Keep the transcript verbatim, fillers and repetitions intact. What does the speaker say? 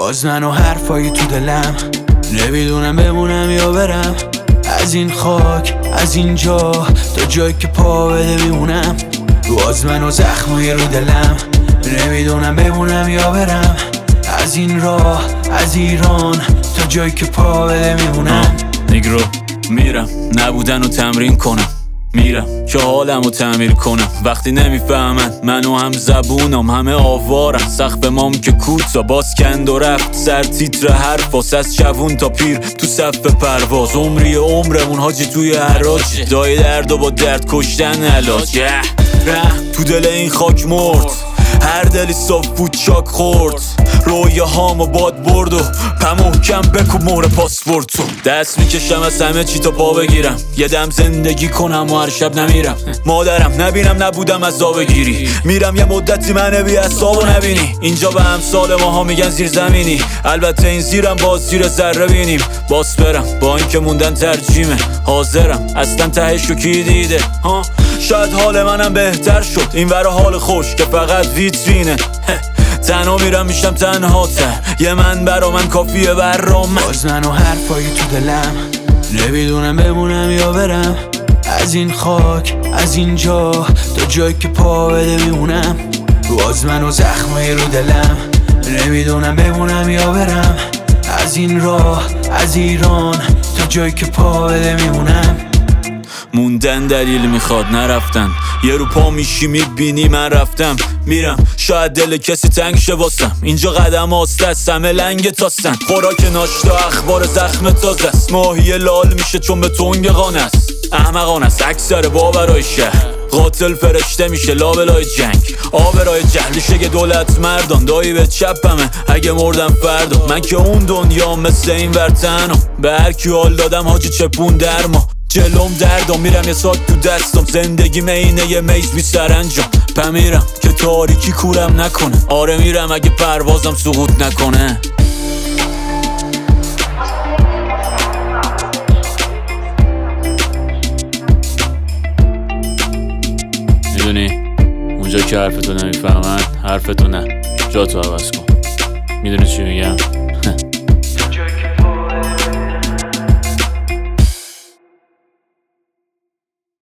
باز من و حرفایی تو دلم، نمیدونم بمونم یا برم از این خاک، از این جا تا جایی که پا بده میمونم. باز من و زخمای رو دلم، نمیدونم بمونم یا برم از این راه، از ایران تا جایی که پا بده میمونم. نیگرو میرم نبودن رو تمرین کنم، میرم که حالم رو تعمیر کنم. وقتی نمیفهمن منو هم زبونم، همه آوارم سقف مام که کوتا باز کند و رفت سر تیتر حرفاس. از جوون تا پیر تو صف پرواز، عمری عمرمون حاجی توی حراج، دای درد و با درد کشتن علاج. تو دل این خاک مرد، هر دلی صاف بود چاک خورد، رویه هامو باد برد و پمحکم بکو مهر پاسپورتو. دست میکشم از همه چی تا پا بگیرم، یه دم زندگی کنم و هر شب نمیرم مادرم نبینم، نبودم از آب گیری میرم یه مدتی منه بی اصابو نبینی. اینجا به همسال ماها میگن زیر زمینی، البته این زیرم باز زیر ذره بینیم. باز برم با اینکه موندن ترجیمه، حاضرم اصلا تهشو کی دیده ها. شاید حال منم بهتر شد این ور حال خوش که فقط ویترینه. تنها میرم میشم تنها تر، یه من برا من کافیه برام. باز من و حرفایی تو دلم، نمیدونم بمونم یا برم از این خاک، از این جا تا جایی که پا بده میمونم. باز من و زخمای رو دلم، نمیدونم بمونم یا برم از این راه، از ایران تا جایی که پا بده میمونم. موندن دلیل میخواد نرفتن، یه رو پا میشی میبینی من رفتم میرم. شاید دل کسی تنگ شه واسم، اینجا قدم هاست دست همه لنگ تاستن. خوراک ناشتا اخبار زخم تازه است، ماهی لال میشه چون به تنگ قانه است. احمقان است اکثر باورای شهر، قاتل فرشته میشه لابلای جنگ. آبرای جهلشه که دولت مردان، دایی به چپمه اگه مردم فردا. من که اون دنیا مثل این ورتنم، به هر کی حال دادم حاجی چپون در ما. جلوم دردم میرم یه ساک تو دستم، زندگی مینه یه میز بی سرانجام. پمیرم که تاریکی کورم نکنه، آره میرم اگه پروازم سقوط نکنه. میدونی اونجا که حرفتو نمیفهمن، حرفتو نه جاتو عوض کن. میدونی چی میگم؟